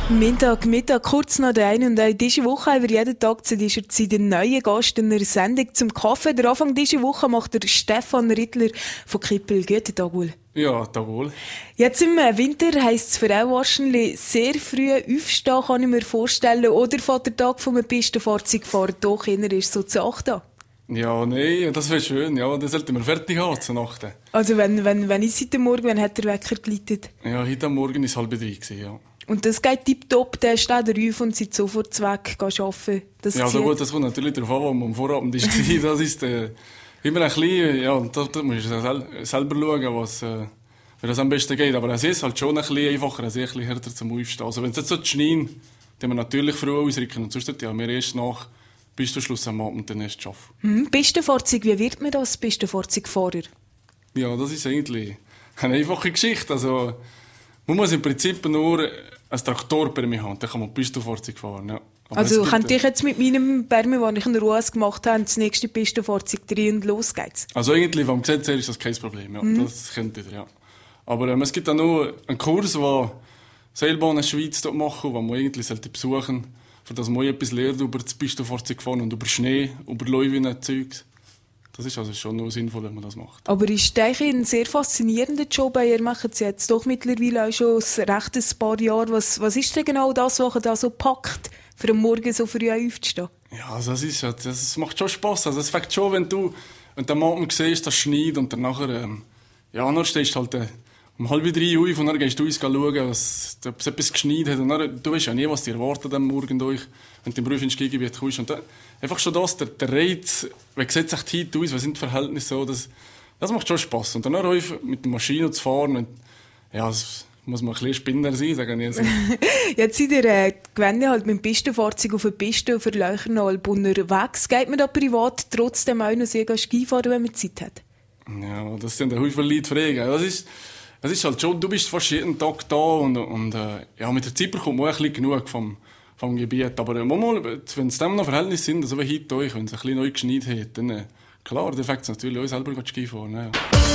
Mittag, kurz nach der 1 und diese Woche haben wir jeden Tag zu dieser Zeit einen neuen Gast in einer Sendung zum Kaffee. Der Anfang dieser Woche macht der Stefan Rittler von Kippel. Guten Tag, wohl. Ja, Tag wohl. Jetzt im Winter heisst es für auch wahrscheinlich sehr früh aufstehen, kann ich mir vorstellen. Oder fährt der Tag vom Pistenfahrzeugfahren doch eher erst so zu 8 an? Ja, nee, das wäre schön. Ja, dann sollten wir fertig haben zur Nacht. Also wenn ich heute Morgen, wann hat der Wecker geläutet? Ja, heute Morgen war es 2:30 gewesen, ja. Und das geht tipptopp, der steht auf und seid sofort weg, geht arbeiten. Ja, also gut, das kommt natürlich darauf an, wo man am Vorabend war. Das ist immer ein bisschen, ja, da musst du selber schauen, was wie das am besten geht. Aber es ist halt schon ein bisschen einfacher, es ist ein bisschen härter zum Aufstehen. Also wenn es jetzt so schneien, dann wir natürlich früh ausrücken. Und sonst ja, wir erst nach bis zum Schluss am Abend dann erst arbeiten. Pistenfahrzeug, wie wird man das, Pistenfahrzeugfahrer? Ja, das ist eigentlich eine einfache Geschichte. Also man muss im Prinzip nur ein Traktor bei mir haben, dann kann man Pistenfahrzeug fahren, ja. Aber also könnte ich jetzt mit meinem Permi, den ich in der US gemacht habe, das nächste Pistenfahrzeug drin und los geht's? Also eigentlich vom Gesetz her ist das kein Problem, ja. Das kennt ihr, ja. Aber es gibt auch noch einen Kurs, den Seilbahn in der Schweiz machen, den man eigentlich besuchen sollte, für das man etwas lernt über das Pistenfahrzeug fahren und über Schnee, über Leuwen und Zeugs. Das ist also schon noch sinnvoll, wenn man das macht. Aber ist das ein sehr faszinierender Job? Ihr macht es jetzt doch mittlerweile auch schon ein rechtes paar Jahre. Was ist denn genau das, was ihr da so packt, für am Morgen so früh aufzustehen? Ja, also das macht schon Spass. Also es fängt schon, wenn du am Abend siehst, dass es schneit und dann nachher, dann stehst du halt um 2:30 auf und dann gehst du uns schauen, ob es etwas geschneit hat. Und dann, du weißt ja nie, was dir erwartet am Morgen durch, wenn du im Prüfungsgebiet kommst. Und dann, einfach schon das, der Reiz, wie sieht es echt heute aus, was sind die Verhältnisse so, das macht schon Spass. Und dann auch mit der Maschine zu fahren, und, ja, das muss man ein bisschen Spinner sein, sagen wir. Jetzt seid ihr gewöhnt halt mit dem Pistenfahrzeug auf der Piste auf der Leuchernalb unterwegs. Geht man da privat trotzdem auch noch sehr Skifahren, wenn man Zeit hat? Ja, das sind ein Haufen Leute fragen. Es ist halt schon, du bist fast jeden Tag da und ja, mit der Zeit bekommt man auch ein bisschen genug vom Gebiet. Aber manchmal, wenn es dem noch Verhältnisse sind, also wie heute euch, wenn es ein bisschen neu geschneit hat, dann klar, dann fängt es natürlich auch selber Ski fahren. Ja.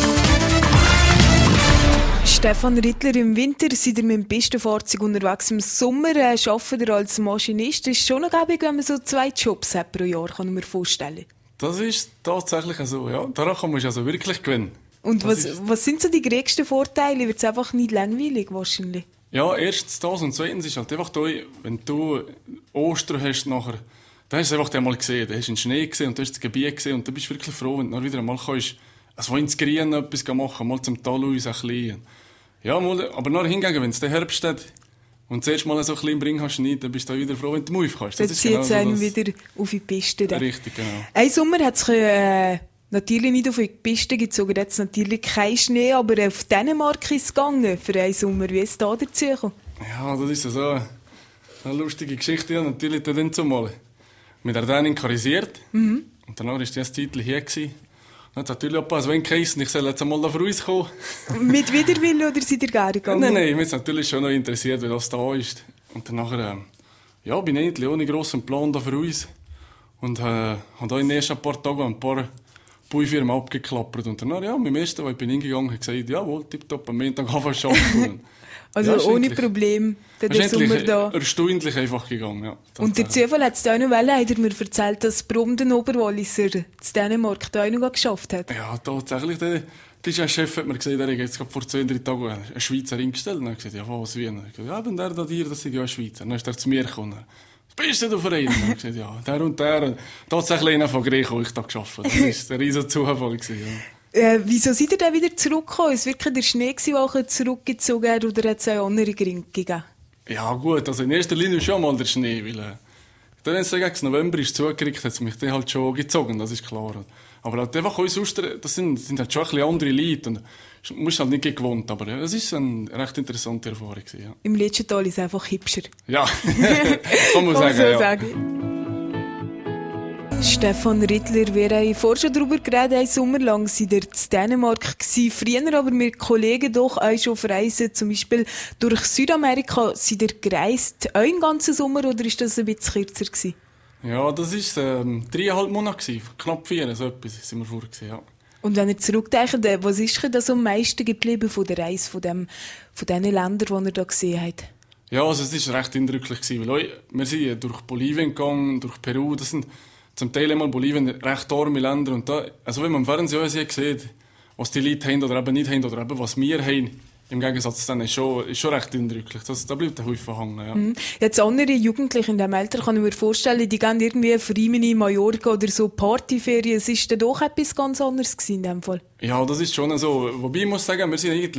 Stefan Rittler, im Winter seid ihr mit dem Pistenfahrzeug unterwegs. Im Sommer arbeitet ihr als Maschinist. Das ist schon noch gäbig, wenn man so 2 Jobs hat pro Jahr, kann ich mir vorstellen. Das ist tatsächlich so, ja. Daran kann man also wirklich gewinnen. Und was sind so die größten Vorteile? Wird es einfach nicht langweilig wahrscheinlich? Ja, erstens das und zweitens ist halt einfach da, wenn du Ostern hast nachher, dann hast du es einfach einmal gesehen, dann hast du den Schnee gesehen und du hast das Gebiet gesehen und du bist wirklich froh, wenn du dann wieder einmal kannst, also ins Grün etwas machen, mal zum Tal raus ein bisschen. Ja, aber nachher hingegen, wenn es der Herbst hat und zuerst mal so ein bisschen im Ring hast, dann bist du wieder froh, wenn du Move kannst. Dann zieht es einen wieder auf die Piste. Dann. Richtig, genau. Ein Sommer hat sich natürlich nicht auf die Piste gezogen, jetzt natürlich kein Schnee, aber auf Dänemark ist es gegangen für einen Sommer. Wie ist es da dazu gekommen? Ja, das ist so eine lustige Geschichte. Ja, natürlich dann zumal mit der Dänin karisiert. Und danach war das Titel hier gewesen. Und hat natürlich auch ein wenig geheißen, ich soll jetzt einmal da für uns kommen. Mit Widerwillen oder seid ihr gerne gegangen? Nein, mich ist natürlich schon noch interessiert, wie das da ist. Und dann nachher, bin ich eigentlich ohne grossen Plan da für uns. Und habe da in den ersten paar Tagen ein paar Baufirmen abgeklappert. Und dann, mit dem ersten, wo ich bin hingegangen, habe gesagt, jawohl, tipptopp, am Montag arbeiten. Also ja, ohne Problem, der Sommer da. Erstaunlich einfach gegangen, ja. Und der Zufall hat es auch noch hat er mir erzählt, dass Brum den Oberwalliser zu Dänemark da auch noch geschafft hat. Ja, tatsächlich. Der Chef hat mir gesagt, er hat jetzt vor 2-3 Tagen einen Schweizer hingestellt. Und er hat gesagt, ja, was, wie? Und er hat gesagt, ja, wenn der da dir, das ist ja ein Schweizer. Dann ist er zu mir gekommen. Was bist du für einen? Und er hat gesagt, ja, der und der. Und tatsächlich einer von Griechen, den ich da geschafft habe. Das war ein riesen Zufall. Ja. Wieso seid ihr dann wieder zurückgekommen? Ist es wirklich der Schnee, der euch zurückgezogen hat, oder hat es auch andere Gründe gegeben? Ja gut, also in erster Linie schon mal der Schnee, weil dann, wenn es gegen November ist zugekriegt, hat es mich dann halt schon gezogen, das ist klar. Aber halt einfach uns Ostern, das sind halt schon ein bisschen andere Leute und du musst halt nicht gewohnt, aber es ist eine recht interessante Erfahrung gewesen, ja. Im letzten Tal ist es einfach hübscher. Ja, kann man sagen, so sagen. Stefan Rittler, wir haben vorher schon darüber geredet, ein Sommer lang seid ihr in Dänemark gewesen. Früher aber mit Kollegen doch auch schon auf Reisen, zum Beispiel durch Südamerika, seid ihr gereist, auch einen ganzen Sommer, oder ist das ein bisschen kürzer gewesen? Ja, das war 3,5 Monate gewesen, knapp 4, so etwas sind wir vor gewesen, ja. Und wenn ihr zurückdenkt, was ist denn das am meisten geblieben von der Reise, von diesen Ländern, die ihr da gesehen habt? Ja, also es war recht eindrücklich gewesen, weil wir sind durch Bolivien gegangen, durch Peru, das sind zum Teil einmal Bolivien recht arme Länder und da, also wenn man im Fernsehen sieht, was die Leute haben oder eben nicht haben oder eben was wir haben, im Gegensatz dann ist schon recht eindrücklich. Da bleibt der Haufen hängen, ja. Jetzt andere Jugendliche in diesem Alter, kann ich mir vorstellen, die gehen irgendwie für Rimini, Mallorca oder so Partyferien. Es ist dann doch etwas ganz anderes gewesen in dem Fall. Ja, das ist schon so. Wobei ich muss sagen, wir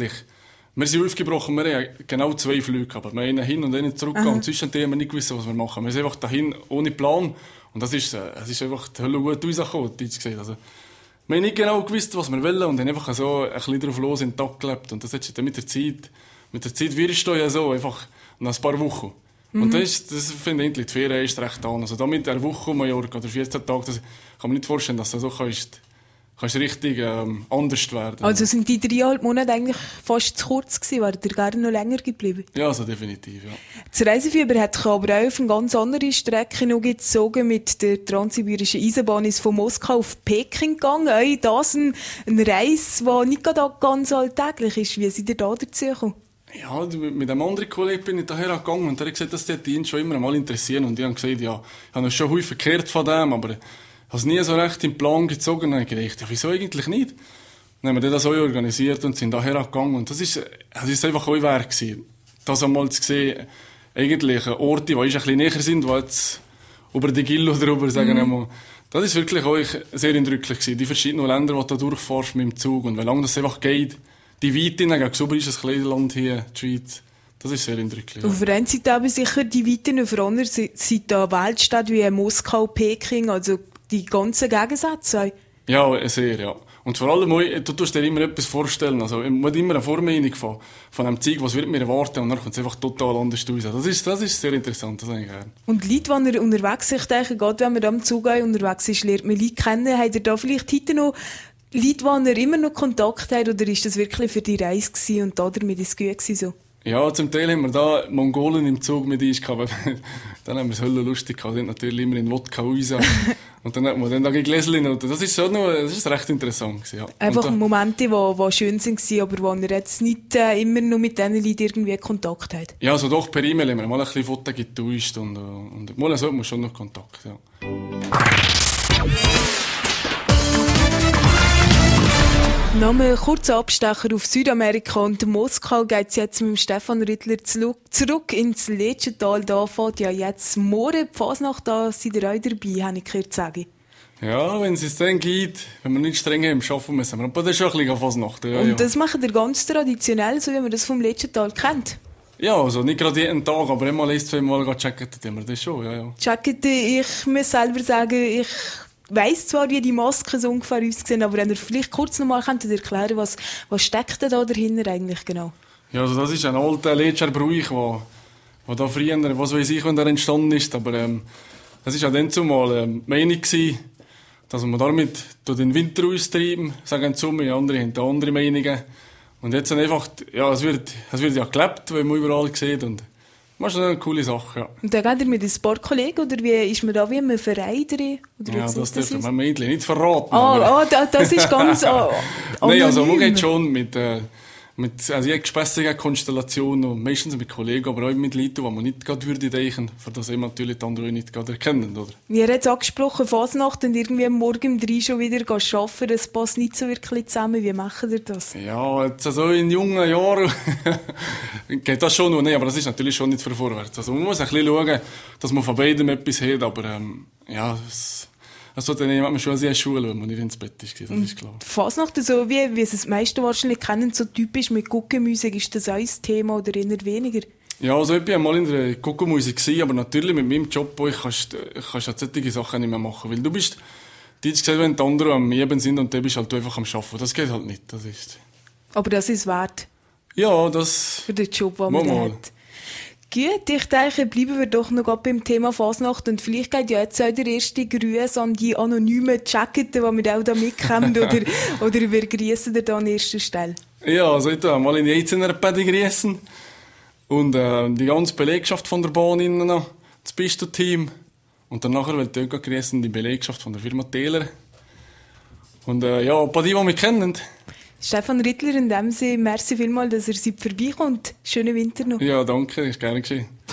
sind aufgebrochen, wir haben genau 2 Flüge gehabt. Wir haben einen hin und einen zurück und zwischendurch haben wir nicht gewusst, was wir machen. Wir sind einfach dahin ohne Plan und es ist einfach die Hölle gut rausgekommen, also, wir haben nicht genau gewusst, was wir wollen und haben einfach so ein bisschen drauf los in den Tag gelebt. Und das hat dann mit der Zeit wirst du ja so, einfach nach ein paar Wochen. Und das finde ich, die Ferien ist recht an. Also da mit einer Woche Mallorca oder 14 Tage, das kann man nicht vorstellen, dass du so kannst richtig anders werden. Also sind die 3,5 Monate eigentlich fast zu kurz gewesen? Wären ihr gerne noch länger geblieben? Ja, also definitiv, ja. Das Reisefieber hat sich aber auch auf eine ganz andere Strecke noch gezogen. Mit der transsibirischen Eisenbahn ist von Moskau auf Peking gegangen. Auch das eine Reise, die nicht ganz alltäglich ist. Wie seid ihr da dazu gekommen? Ja, mit einem anderen Kollegen bin ich daher gegangen und der hat gesagt, dass ihn schon immer mal interessieren. Und ich habe gesagt, ja, ich habe schon häufig gehört von dem, aber ich habe es nie so recht im Plan gezogen. Und dann habe ich gedacht, ja, wieso eigentlich nicht? Dann haben wir das auch organisiert und sind daher gegangen. Und das ist einfach auch wert gewesen, das einmal zu sehen, eigentlich Orte, die ein bisschen näher sind, die jetzt über die Gillo drüber sagen wir mal. Das ist wirklich auch sehr eindrücklich gewesen. Die verschiedenen Länder, die du durchfährst mit dem Zug und wie lange das einfach geht. Die Weite, gegenüber ist ein kleines Land hier, die Schweiz. Das ist sehr eindrücklich. Auf der einen Seite aber sicher die Weiten, auf der anderen Seite Weltstädte wie Moskau, Peking, also die ganzen Gegensätze. Ja, sehr, ja. Und vor allem, du tust dir immer etwas vorstellen. Also, man hat immer eine Vormeinung von einem Zeug, was wird mir erwarten, und dann kommt es einfach total anders raus. Das ist sehr interessant, das habe ich gerne. Und Leute, die unterwegs sind, ich denke, gerade wenn man am Zug unterwegs ist, lernt man Leute kennen. Habt ihr da vielleicht heute noch Leute, die ihr immer noch Kontakt habt, oder ist das wirklich für die Reise gewesen und damit ist es gut gewesen, so? Ja, zum Teil haben wir da Mongolen im Zug mit uns gehabt. Dann haben wir es hölle lustig gehabt. Die haben natürlich immer in Wodka raus. Und dann hat man dann da Gläschen. Und das ist recht interessant gewesen, ja. Einfach Momente, die schön waren, aber wo ihr jetzt nicht immer noch mit diesen Leuten irgendwie Kontakt habt. Ja, also doch per E-Mail haben wir mal ein bisschen Fotos getauscht und mal so hat man schon noch Kontakt, ja. Noch ein kurzer Abstecher auf Südamerika und Moskau geht es jetzt mit dem Stefan Rittler zurück ins Letschental. Da fährt ja jetzt morgen die Fasnacht an. Seid ihr auch dabei, habe ich gehört sagen. Ja, wenn es dann geht, wenn wir nicht streng haben, schaffen müssen wir. Aber das ist schon ein bisschen Fasnacht. Ja, und das macht ihr ganz traditionell, so wie man das vom Letschental kennt? Ja, also nicht gerade jeden Tag, aber einmal 1-2 Mal checken wir das schon, ja. Checken, ich muss selber sagen, ich weiss zwar, wie die Masken so ungefähr aussehen, aber wenn ihr vielleicht kurz noch mal erklären, was steckt denn da dahinter eigentlich genau? Ja, also das ist ein alter Letscher Brauch, der da früher, was weiß ich, wenn der entstanden ist, aber das war ja dann zumal die Meinung gewesen, dass man damit den Winter austreiben, sagen die Sommer, andere haben da andere Meinungen. Und jetzt einfach, ja, es wird ja gelebt, weil man überall sieht und das ist eine coole Sache, ja. Und dann geht ihr mit ein paar Kollegen, oder wie ist man da wie ein Verein drin? Oder ja, das dürfen wir Mädchen nicht verraten. Das ist ganz Nein, also man geht schon mit also jede gespässige Konstellation und meistens mit Kollegen, aber auch mit Leuten, die man nicht gerade würde denken, für das eben natürlich die anderen nicht gerade erkennen, oder? Wie ihr jetzt angesprochen, Fasnacht und irgendwie am Morgen um 3 schon wieder arbeiten, das passt nicht so wirklich zusammen. Wie macht ihr das? Ja, jetzt also in jungen Jahren geht das schon noch nicht, aber das ist natürlich schon nicht für vorwärts. Also man muss ein bisschen schauen, dass man von beidem etwas hat, aber ja, also dann hat man schon sehr Schule, wenn man nicht ins Bett ist, das ist klar. Fasnacht, so wie es die meisten wahrscheinlich kennen, so typisch mit Guckenmusik, ist das auch ein Thema oder eher weniger? Ja, also ich war mal in der Guckenmusik, aber natürlich mit meinem Job kannst du solche Sachen nicht mehr machen, weil du bist, gesagt, wenn die anderen am Leben sind und du bist halt einfach am Arbeiten, das geht halt nicht, das ist. Aber das ist wert? Ja, das... Für den Job, den man hat. Gut, ich denke, bleiben wir doch noch beim Thema Fasnacht und vielleicht geht ja jetzt auch der erste Grüß an die anonymen Jacketen, die wir auch da mitkommen, oder wer grüßen da an erster Stelle? Ja, also ich tue mal in die Eizener Pädi grüßen und die ganze Belegschaft von der Bahn innen noch, das Pisto-Team und dann nachher will ich auch grüßen die Belegschaft von der Firma Täler und ja, ein paar die wir kennen. Stefan Rittler, in dem Sinne, merci vielmals, dass ihr seid vorbeikommt. Schönen Winter noch. Ja, danke, ist gerne geschehen.